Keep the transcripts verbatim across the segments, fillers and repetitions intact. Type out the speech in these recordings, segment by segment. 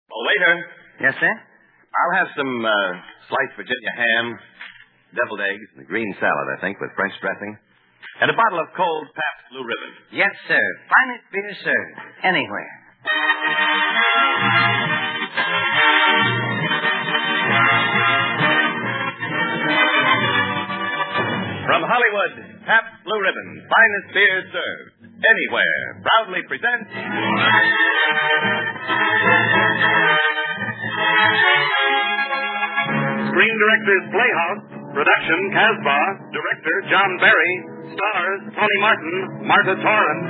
Oh, waiter. Yes, sir? I'll have some uh, sliced Virginia ham, deviled eggs, and a green salad, I think, with French dressing. And a bottle of cold Pabst Blue Ribbon. Yes, sir. Finest beer served. Anywhere. From Hollywood, Pabst Blue Ribbon, finest beer served. Anywhere. Proudly presents... Screen Directors Playhouse. Production, Casbah. Director, John Barry. Stars, Tony Martin, Martha Torrance.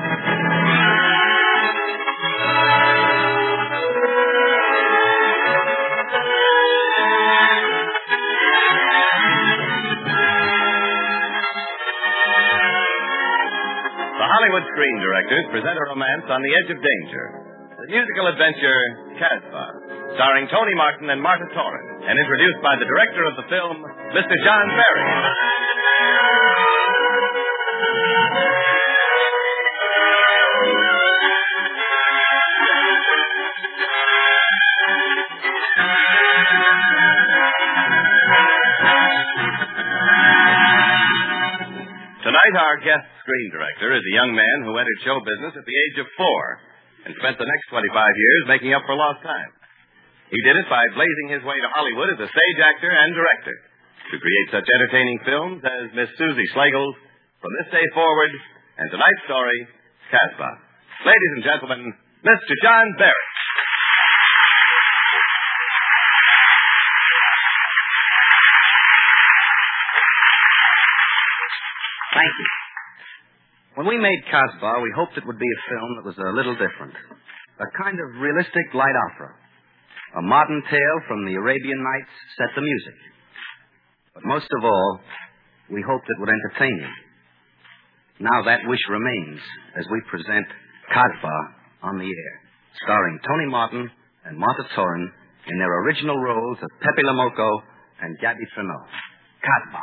The Hollywood Screen Directors present a romance on the edge of danger. The musical adventure, Casbah, starring Tony Martin and Martha Torrance, and introduced by the director of the film, Mister John Barry. Tonight, our guest screen director is a young man who entered show business at the age of four and spent the next twenty-five years making up for lost time. He did it by blazing his way to Hollywood as a stage actor and director to create such entertaining films as Miss Susie Slagle's From This Day Forward and tonight's story, Casbah. Ladies and gentlemen, Mister John Barry. Thank you. When we made Casbah, we hoped it would be a film that was a little different. A kind of realistic light opera. A modern tale from the Arabian Nights set the music. But most of all, we hoped it would entertain you. Now that wish remains as we present Casbah on the air, starring Tony Martin and Martha Torrance in their original roles of Pepe Le Moco and Gabby Trameau. Casbah.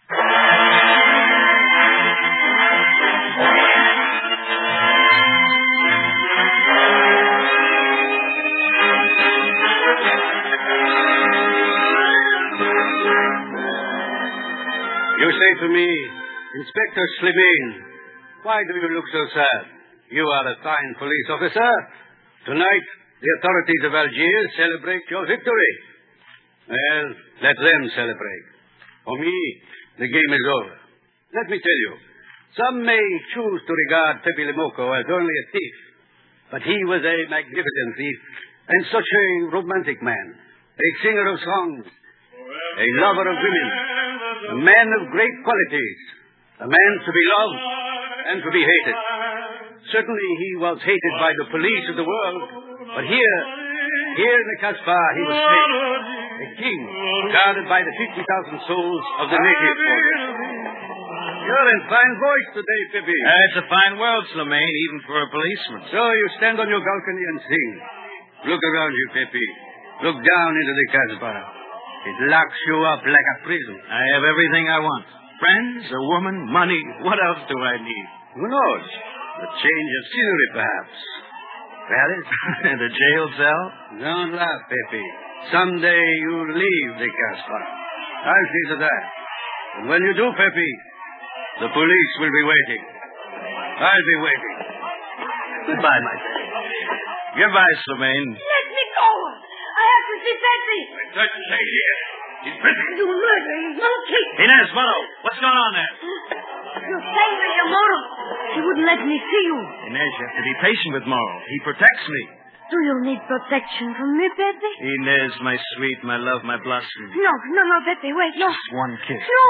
You say to me, Inspector Slimane, why do you look so sad? You are a fine police officer. Tonight, the authorities of Algiers celebrate your victory. Well, let them celebrate. For me, the game is over. Let me tell you, some may choose to regard Pepe Le Moco as only a thief, but he was a magnificent thief and such a romantic man, a singer of songs, a lover of women, a man of great qualities, a man to be loved and to be hated. Certainly he was hated by the police of the world, but here, here in the Casbah, he was safe. A king, guarded by the fifty thousand souls of the native force. You're in fine voice today, Pepe. Uh, it's a fine world, Slimane, even for a policeman. So you stand on your balcony and sing. Look around you, Pepe. Look down into the Casbah. It locks you up like a prison. I have everything I want. Friends, a woman, money. What else do I need? Who knows? A change of scenery, perhaps. Paris? The jail cell? Don't laugh, Pepe. Someday you'll leave the Casbah. I'll see to that. And when you do, Pepe, the police will be waiting. I'll be waiting. Goodbye, my friend. Goodbye, Slimane. Let me go. I have to see Pepe. Don't stay here. He's busy. You murdering monkey. Inez, Motto, what's going on there? You saved me, Moro. He wouldn't let me see you. Inez, you have to be patient with Morrow. He protects me. Do you need protection from me, Pepe? Inez, my sweet, my love, my blossom. No, no, no, Pepe, wait, no. Just one kiss. No.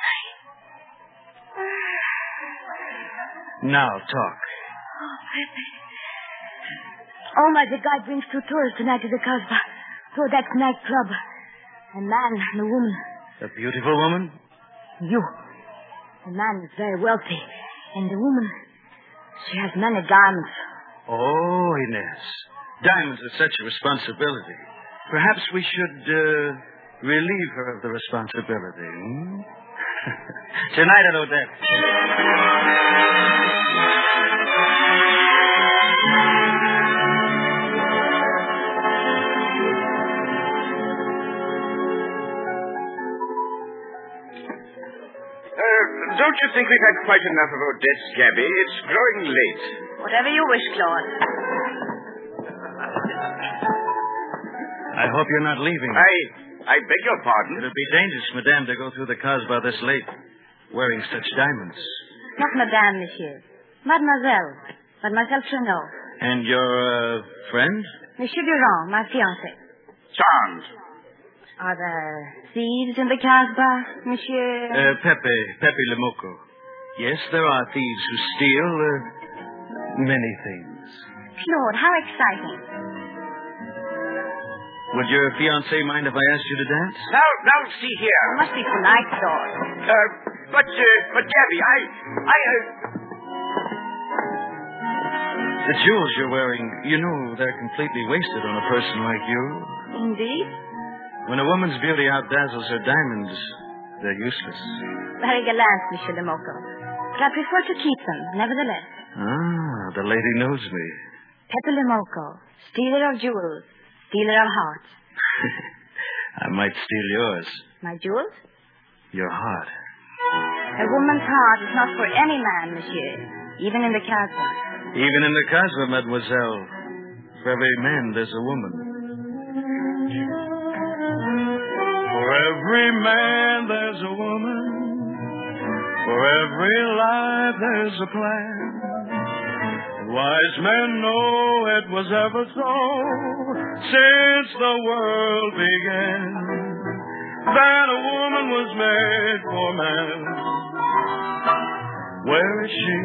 Now, talk. Oh, Pepe. Oh, my, the guy brings two tourists tonight to the Casbah. To that nightclub. A man and a woman. A beautiful woman? You. The man is very wealthy. And the woman, she has many diamonds. Oh, Inez. Diamonds are such a responsibility. Perhaps we should uh, relieve her of the responsibility. Hmm? Tonight at Odette. don't you think we've had quite enough of Odette's, Gabby? It's growing late. Whatever you wish, Claude. I hope you're not leaving. I I beg your pardon? It would be dangerous, madame, to go through the Casbah this late, wearing such diamonds. Not madame, monsieur. Mademoiselle. Mademoiselle Trenot. And your, uh, friend? Monsieur Durand, my fiancé. Charmed. Are there thieves in the Casbah, monsieur? Uh, Pepe, Pepe Lemoko. Yes, there are thieves who steal, uh, many things. Claude, how exciting. Would your fiancé mind if I asked you to dance? Now, now, see here. You must be polite, Claude. Uh, but, uh, but, Gabby, I, I, uh... The jewels you're wearing, you know they're completely wasted on a person like you. Indeed? When a woman's beauty outdazzles her diamonds, they're useless. Very gallant, Monsieur Lemoko. But I prefer to keep them, nevertheless. Ah, the lady knows me. Pepe Lemoko, stealer of jewels, stealer of hearts. I might steal yours. My jewels? Your heart. A woman's heart is not for any man, monsieur, even in the Casbah. Even in the Casbah, mademoiselle. For every man, there's a woman. For every man, there's a woman. For every life, there's a plan. Wise men know it was ever so since the world began, that a woman was made for man. Where is she?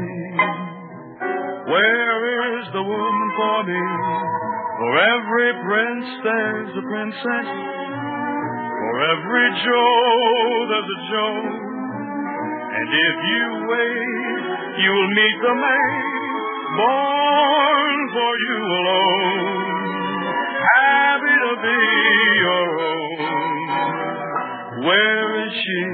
Where is the woman for me? For every prince, there's a princess. For every Joe, there's a Joe. And if you wait, you'll meet the maid born for you alone, happy to be your own. Where is she?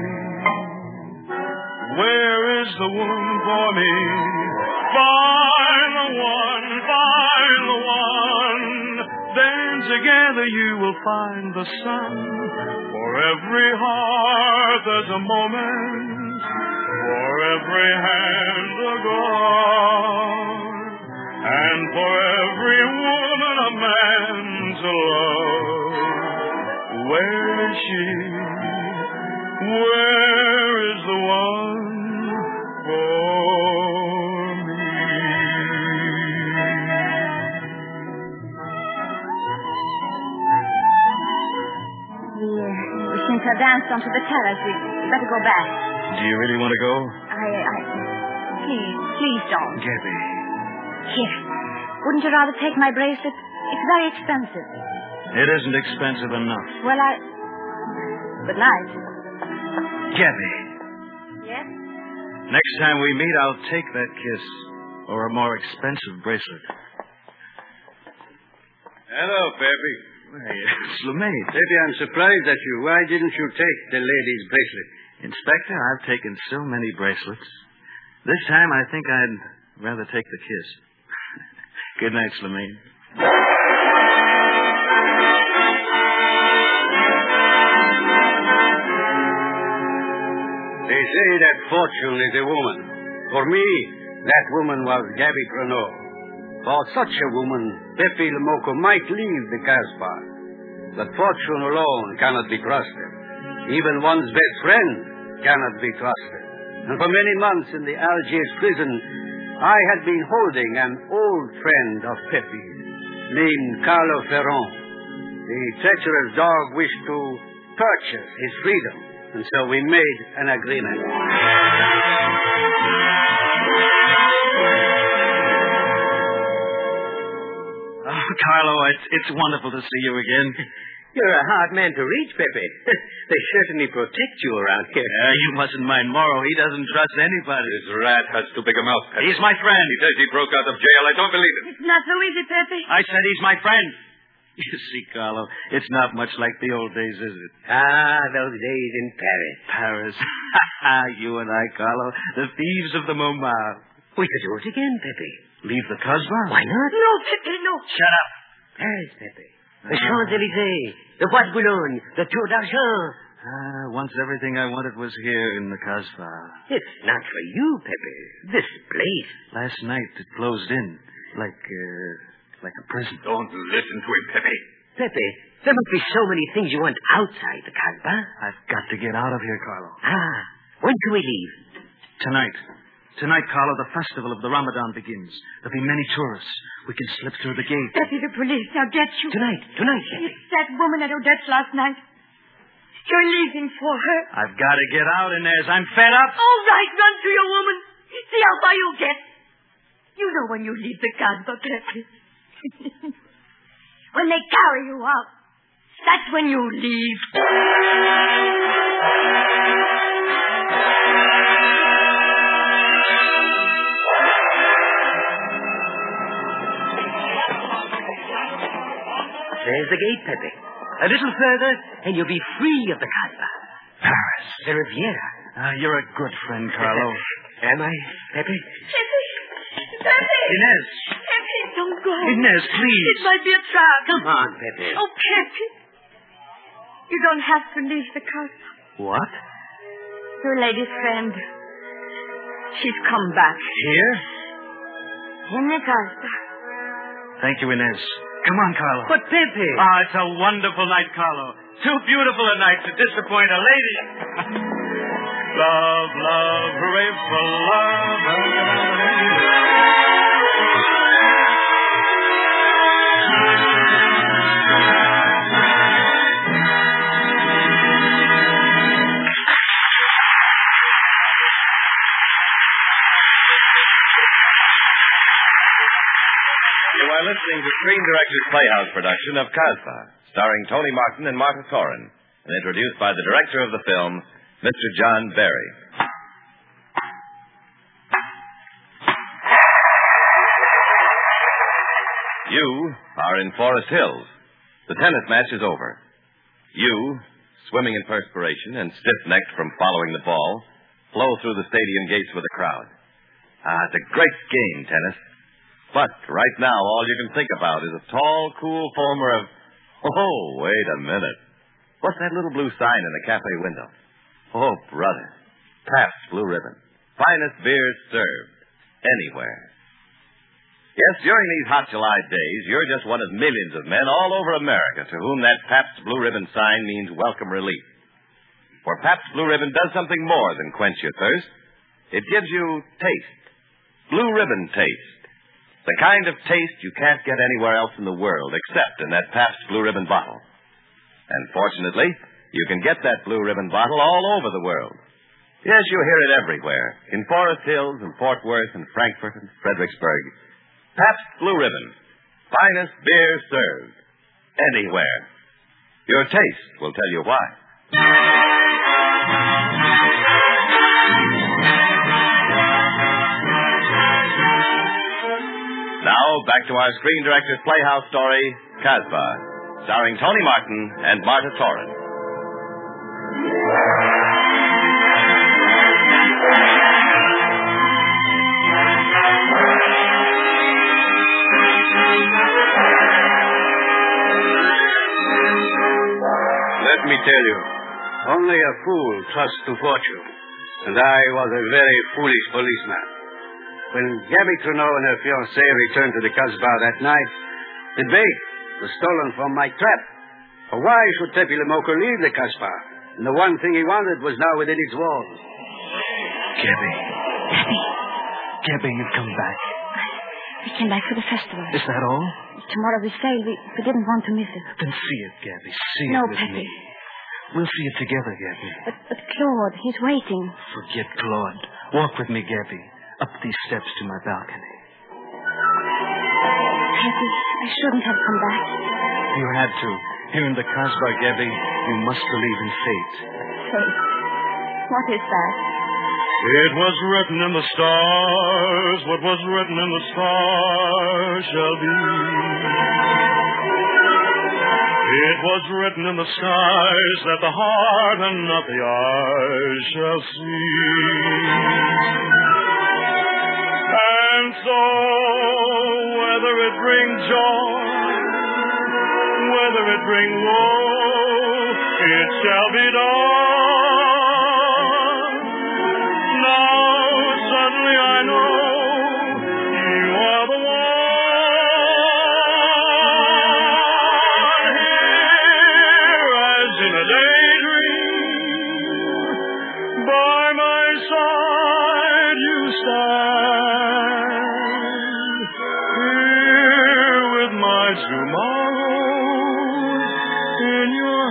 Where is the woman for me? Find the one, find the one. Then together you will find the sun. For every heart there's a moment. For every hand a God. And for every woman a man to love. Where is she? Where is the one for me? We, uh, we seem to have danced onto the terrace. We better go back. Do you really want to go? I, I... Please, please don't. Gabby. Here. Wouldn't you rather take my bracelet? It's very expensive. It isn't expensive enough. Well, I... Good night. Gabby. Yes? Next time we meet, I'll take that kiss. Or a more expensive bracelet. Hello, Pepe. Hey, it's LeMay. Pepe, I'm surprised at you. Why didn't you take the lady's bracelet? Inspector, I've taken so many bracelets. This time, I think I'd rather take the kiss. Good night, LeMay. They say that fortune is a woman. For me, that woman was Gabby Trenot. For such a woman, Pepe Lemoko might leave the Casbah. But fortune alone cannot be trusted. Even one's best friend cannot be trusted. And for many months in the Algiers prison, I had been holding an old friend of Pepe's, named Carlo Ferron. The treacherous dog wished to purchase his freedom, and so we made an agreement. Oh, Carlo, it's, it's wonderful to see you again. You're a hard man to reach, Pepe. They certainly protect you around here. Uh, you mustn't mind Morrow. He doesn't trust anybody. This rat has too big a mouth, Pepe. He's my friend. He says he broke out of jail. I don't believe it. It's not so easy, Pepe. I said he's my friend. You see, Carlo, it's not much like the old days, is it? Ah, those days in Paris. Paris. You and I, Carlo, the thieves of the Montmartre. We could do it again, Pepe. Leave the Casbah? Why not? No, Pepe, no. Shut up. Paris, Pepe. The Champs-Élysées, the Bois de Boulogne, the Tour d'Argent, Ah, once everything I wanted was here in the Kasbah. It's not for you, Pepe. This place. Last night it closed in, like, uh, like a prison. Don't listen to him, Pepe. Pepe, there must be so many things you want outside the Kasbah. I've got to get out of here, Carlo. Ah, when can we leave? Tonight. Tonight, Carlo, the festival of the Ramadan begins. There'll be many tourists. We can slip through the gate. Pepe, the police, they'll get you. Tonight, tonight, Pepe. It's that woman at Odette's last night. You're leaving for her. I've got to get out, Inez. I'm fed up. All right, run to your woman. See how far you get. You know when you leave the Kasbah, Pepe. When they carry you out, that's when you leave. There's the gate, Pepe. A little further, and you'll be free of the Kasbah. Paris. The Riviera. Ah, you're a good friend, Carlo. Am I, Pepe? Pepe! Pepe! Inez! Pepe, don't go. Inez, please. It might be a trap. Come on, Pepe. Oh, Pepe. You don't have to leave the Kasbah. What? Your lady's friend. She's come back. Here? In the Kasbah. Thank you, Inez. Come on, Carlo. But, Pepe. Ah, it's a wonderful night, Carlo. Too beautiful a night to disappoint a lady. Love, love, hooray for love. You are listening to Screen Director's Playhouse production of Kasbah, starring Tony Martin and Martha Soren, and introduced by the director of the film, Mister John Barry. You are in Forest Hills. The tennis match is over. You, swimming in perspiration and stiff-necked from following the ball, flow through the stadium gates with a crowd. Ah, it's a great game, tennis. But right now, all you can think about is a tall, cool foamer of... Oh, wait a minute. What's that little blue sign in the cafe window? Oh, brother. Pabst Blue Ribbon. Finest beer served. Anywhere. Yes, during these hot July days, you're just one of millions of men all over America to whom that Pabst Blue Ribbon sign means welcome relief. For Pabst Blue Ribbon does something more than quench your thirst. It gives you taste. Blue Ribbon taste. The kind of taste you can't get anywhere else in the world except in that Pabst Blue Ribbon bottle. And fortunately, you can get that Blue Ribbon bottle all over the world. Yes, you'll hear it everywhere. In Forest Hills and Fort Worth and Frankfurt and Fredericksburg. Pabst Blue Ribbon. Finest beer served. Anywhere. Your taste will tell you why. Now, back to our Screen Director's Playhouse story, Kasbah, starring Tony Martin and Martha Soren. Let me tell you, only a fool trusts to fortune, and I was a very foolish policeman. When Gabby Trudeau and her fiancé returned to the Kasbah that night, the bait was stolen from my trap. For why should Pepe Lemoka leave the Kasbah? And the one thing he wanted was now within its walls. Gabby. Gabby. Gabby, you've come back. We came back for the festival. Is that all? Tomorrow we sail. We, we didn't want to miss it. Then see it, Gabby. See No, it with Pepe. me. We'll see it together, Gabby. But, but Claude, he's waiting. Forget Claude. Walk with me, Gabby. Up these steps to my balcony. Pepe, I shouldn't have come back. You had to. Here in the Kasbah, Gabby, you must believe in fate. Fate. What is that? It was written in the stars, what was written in the stars shall be. It was written in the skies that the heart and not the eyes shall see. And so, whether it bring joy, whether it bring woe, it shall be done. Now suddenly I know you are the one. Here as in a daydream, by my side you stand. Here with my tomorrow in your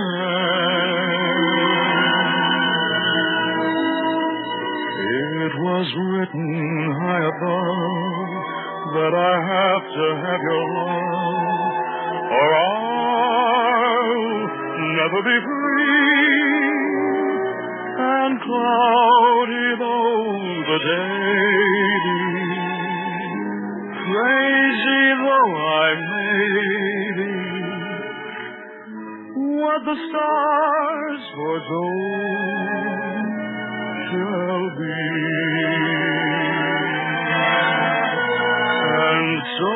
hand. It was written high above that I have to have your love, or I'll never be free. And cloudy though the day be, crazy though I may be, what the stars foretold shall be. And so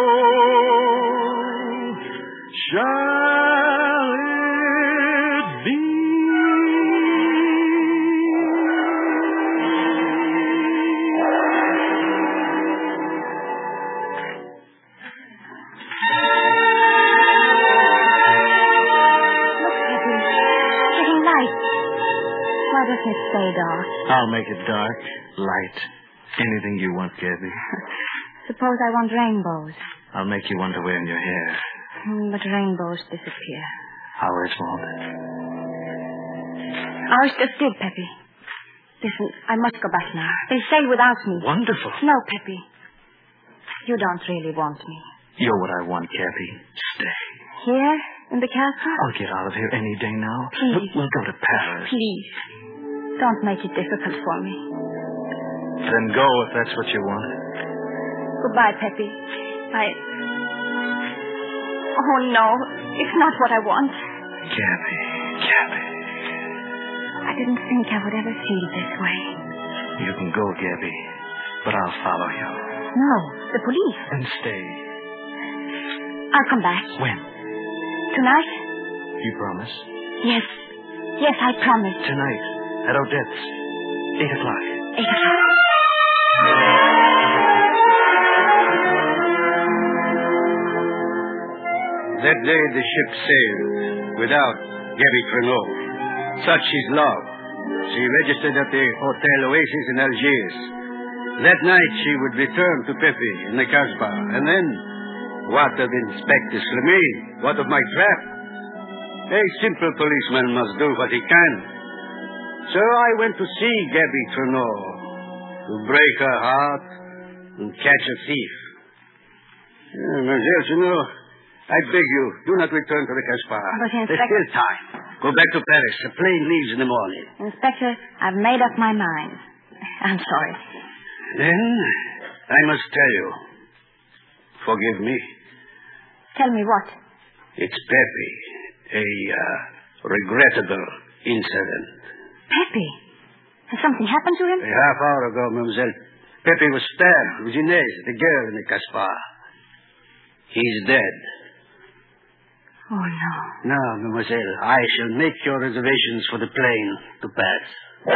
shall it be. Why doesn't it stay dark? I'll make it dark, light, anything you want, Gabby. Suppose I want rainbows. I'll make you one to wear in your hair. Hmm, But rainbows disappear. Ours won't. Ours just did, Peppy. Listen, I must go back now. They sail without me. Wonderful. No, Peppy. You don't really want me. You're what I want, Gabby. Stay. Here? In the castle? I'll get out of here any day now. Please. We'll go to Paris. Please. Don't make it difficult for me. Then go if that's what you want. Goodbye, Peppy. I... Oh, no. It's not what I want. Gabby, Gabby. I didn't think I would ever feel this way. You can go, Gabby, but I'll follow you. No, the police. And stay. I'll come back. When? Tonight? You promise? Yes. Yes, I promise. Tonight, at Odette's. Eight o'clock. Eight o'clock. That day the ship sailed without Gabby Traynor. Such is love. She registered at the Hotel Oasis in Algiers. That night she would return to Pepe in the Casbah. And then, what of Inspector Slimane? What of my trap? A simple policeman must do what he can. So I went to see Gabby Traynor, to break her heart and catch a thief. Uh, Mademoiselle Traynor, I beg you, do not return to the Casbah. But, Inspector... There's still time. Go back to Paris. The plane leaves in the morning. Inspector, I've made up my mind. I'm sorry. Then, I must tell you. Forgive me. Tell me what? It's Pepe. A uh, regrettable incident. Pepe? Has something happened to him? A half hour ago, mademoiselle, Pepe was stabbed with Inez, the girl in the Casbah. He's dead. Oh, no. Now, mademoiselle, I shall make your reservations for the plane to Paris.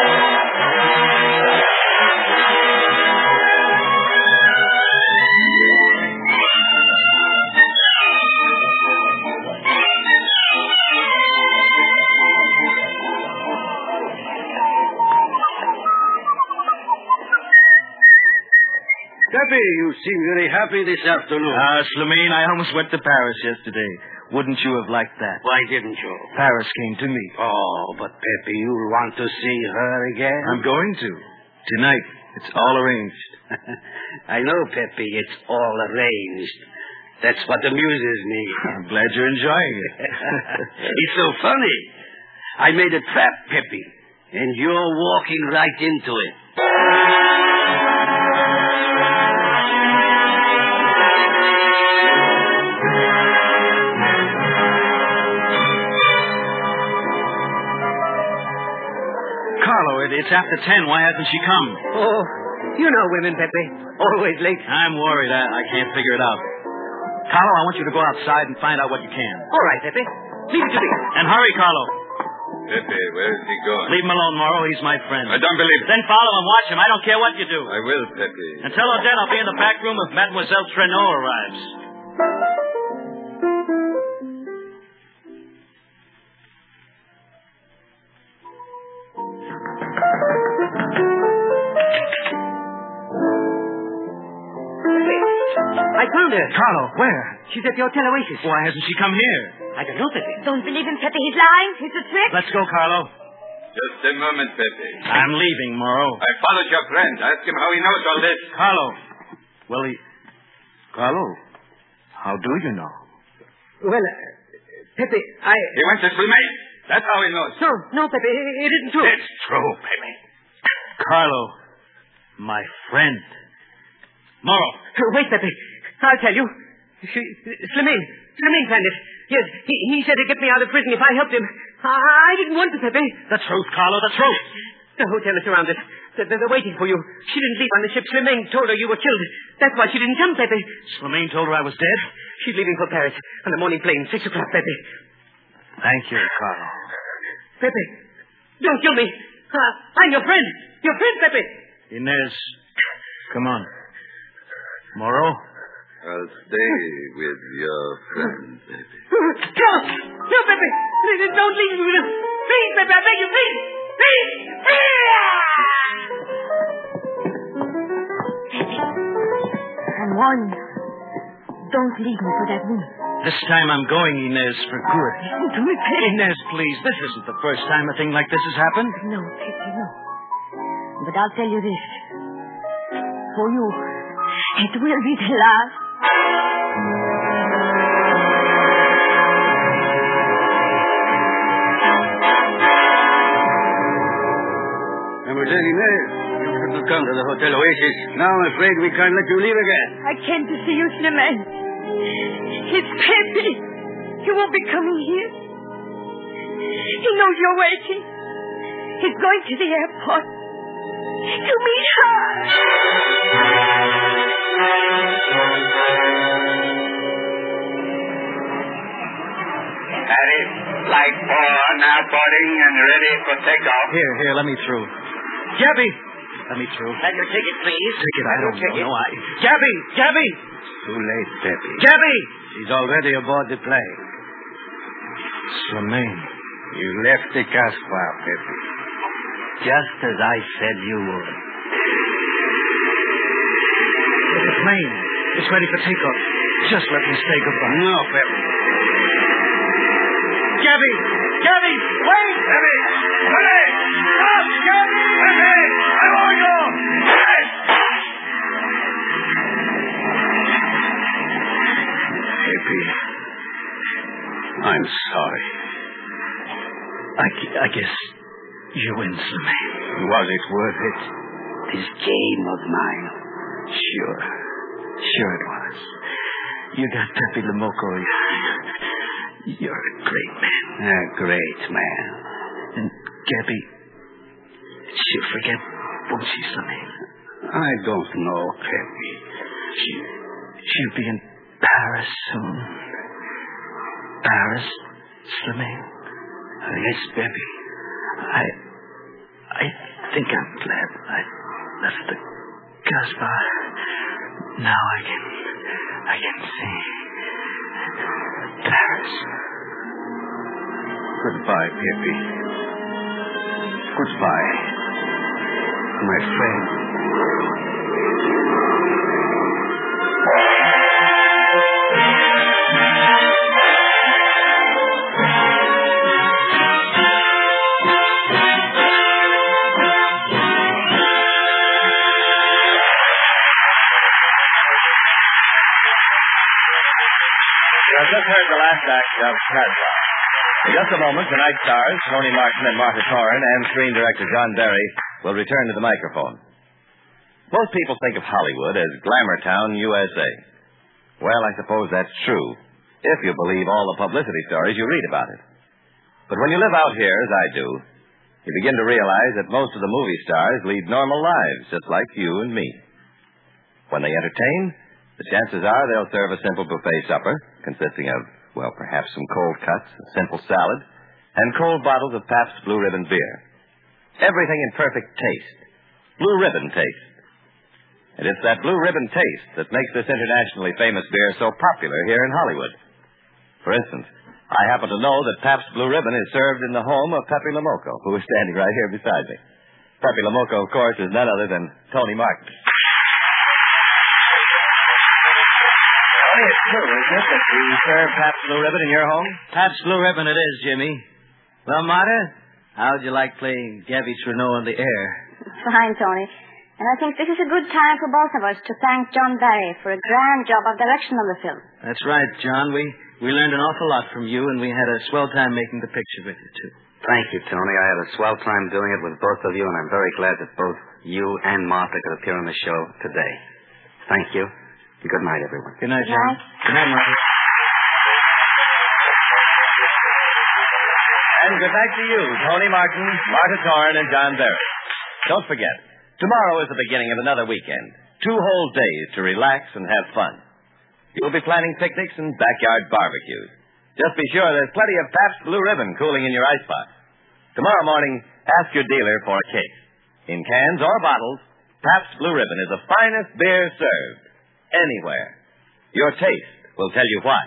Pepe, you seem very happy this afternoon. Ah, uh, Slimane, I almost went to Paris yesterday. Wouldn't you have liked that? Why didn't you? Paris came to me. Oh, but Pepe, you want to see her again? I'm going to. Tonight. It's all arranged. I know, Pepe, it's all arranged. That's what amuses me. I'm glad you're enjoying it. It's so funny. I made a trap, Pepe, and you're walking right into it. Carlo, it, it's after ten. Why hasn't she come? Oh, you know women, Pepe. Always late. I'm worried. I, I can't figure it out. Carlo, I want you to go outside and find out what you can. All right, Pepe. Leave it to me. And hurry, Carlo. Pepe, where is he going? Leave him alone, Morrow. He's my friend. I don't believe it. Then follow him. Watch him. I don't care what you do. I will, Pepe. And tell Odette I'll be in the back room if Mademoiselle Trenot arrives. I found her. Carlo, where? She's at the Hotel Oasis. Why hasn't she come here? I don't know, Pepe. Don't believe him, Pepe. He's lying. It's a trick. Let's go, Carlo. Just a moment, Pepe. I'm leaving, Morrow. I followed your friend. Ask him how he knows all this. Carlo. Well, he... Carlo, how do you know? Well, uh, Pepe, I... He went to Slimane. That's how he knows. No, no, Pepe, it, it isn't true. It's true, Pepe. Carlo, my friend. Morrow. Wait, Pepe. I'll tell you. She, Slimane. Slimane planned it. Yes, he, he said he'd get me out of prison if I helped him. I, I didn't want to, Pepe. The truth, Carlo, the truth. The hotel is surrounded. They're, they're waiting for you. She didn't leave on the ship. Slimane told her you were killed. That's why she didn't come, Pepe. Slimane told her I was dead? She's leaving for Paris on the morning plane, six o'clock, Pepe. Thank you, Carlo. Pepe, don't kill me. Uh, I'm your friend. Your friend, Pepe. Inez, come on. Morrow? I'll stay with your friend, Pepe. No! No, Pepe! Please, don't leave me with him. Please, Pepe, I beg you, please! Please! Pepe, I'm warning you. Don't leave me for that woman. This time I'm going, Inez, for good. Listen to me, Pepe. Inez, please. This isn't the first time a thing like this has happened. No, Pepe, no. But I'll tell you this. For you, it will be the last. Mademoiselle Inez, you shouldn't come to the Hotel Oasis. Now I'm afraid we can't let you leave again. I came to see you, Slimane. It's Pepe. He won't be coming here. He knows you're waiting. He's going to the airport to meet her. Paris, flight four, now boarding and ready for takeoff. Here, here, let me through. Gabby! Let me through. And your ticket, please. Ticket, I don't ticket. know. No, I... Gabby! Gabby! Too late, Pepe. Gabby! She's already aboard the plane. Slimane. You left the Casbah, Pepe. Just as I said you would. The plane. It's ready for takeoff. Just let me say goodbye. No, Pepe. Gabby! Gabby! Wait! Pepe! Pepe! Stop! Gabby! Pepe! I won't go! Pepe! Pepe, I'm sorry. I, I guess you win, Slimane. Was it worth it? This game of mine? Sure. Sure it was. You got Pepe Lamoko. You're a great man. A great man. And Gabby, she'll forget, won't she, Slimane? I don't know, Pepe. She, she'll be in Paris soon. Paris, Slimane? Uh, yes, Pepe. I, I think I'm glad I left the Casbah. Now I can, I can see Paris. Goodbye, Pepe. Goodbye, my friend. You have just heard the last act of Casbah. In just a moment, tonight's stars, Tony Martin and Martha Torrin, and screen director John Barry will return to the microphone. Most people think of Hollywood as Glamour Town, U S A. Well, I suppose that's true, if you believe all the publicity stories you read about it. But when you live out here, as I do, you begin to realize that most of the movie stars lead normal lives, just like you and me. When they entertain, the chances are they'll serve a simple buffet supper consisting of, well, perhaps some cold cuts, a simple salad, and cold bottles of Pabst Blue Ribbon beer. Everything in perfect taste. Blue Ribbon taste. And it's that Blue Ribbon taste that makes this internationally famous beer so popular here in Hollywood. For instance, I happen to know that Pabst Blue Ribbon is served in the home of Pepe Lamoco, who is standing right here beside me. Pepe Lamoco, of course, is none other than Tony Martin. Tony, it's true, isn't it, that we serve Pabst Blue Ribbon in your home? Pabst Blue Ribbon it is, Jimmy. Well, Marta, how'd you like playing Gabby Trudeau on the air? Fine, Tony. And I think this is a good time for both of us to thank John Barry for a grand job of direction on the film. That's right, John. We we learned an awful lot from you, and we had a swell time making the picture with you, too. Thank you, Tony. I had a swell time doing it with both of you, and I'm very glad that both you and Martha could appear on the show today. Thank you. And good night, everyone. Good night, Good John. night. Good night, Martha. And good night to you, Tony Martin, Marta Torn, and John Barry. Don't forget, tomorrow is the beginning of another weekend. Two whole days to relax and have fun. You'll be planning picnics and backyard barbecues. Just be sure there's plenty of Pabst Blue Ribbon cooling in your icebox. Tomorrow morning, ask your dealer for a case. In cans or bottles, Pabst Blue Ribbon is the finest beer served anywhere. Your taste will tell you why.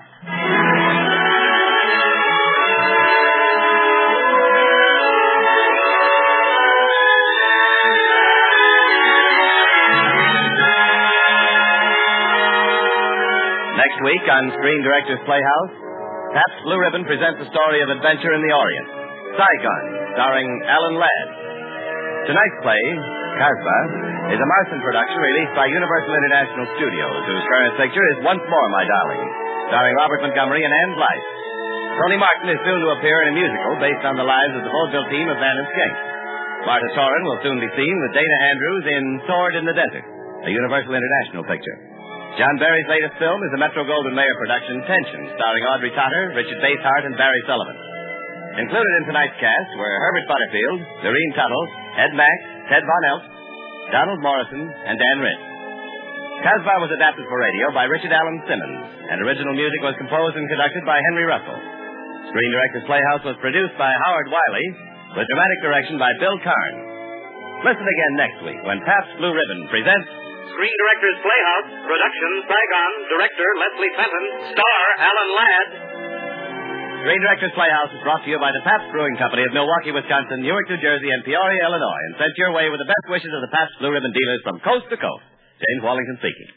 Next week on Screen Directors Playhouse, Pabst Blue Ribbon presents a story of adventure in the Orient. Saigon, starring Alan Ladd. Tonight's play, Casbah, is a Marston production released by Universal International Studios, whose current picture is Once More, My Darling, starring Robert Montgomery and Ann Blythe. Tony Martin is soon to appear in a musical based on the lives of the vaudeville team of Van and Skank. Marta Torrin will soon be seen with Dana Andrews in Sword in the Desert, a Universal International picture. John Barry's latest film is the Metro-Goldwyn-Mayer production, Tension, starring Audrey Totter, Richard Basehart, and Barry Sullivan. Included in tonight's cast were Herbert Butterfield, Doreen Tuttle, Ed Mack, Ted Von Elst, Donald Morrison, and Dan Ritt. Casbah was adapted for radio by Richard Allen Simmons, and original music was composed and conducted by Henry Russell. Screen Directors Playhouse was produced by Howard Wiley, with dramatic direction by Bill Karn. Listen again next week when Pabst Blue Ribbon presents Screen Directors Playhouse, production, Saigon, director, Leslie Fenton, star, Alan Ladd. Screen Directors Playhouse is brought to you by the Pabst Brewing Company of Milwaukee, Wisconsin, Newark, New Jersey, and Peoria, Illinois, and sent your way with the best wishes of the Pabst Blue Ribbon dealers from coast to coast. James Wallington speaking.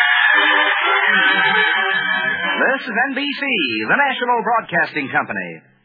This is N B C, the National Broadcasting Company.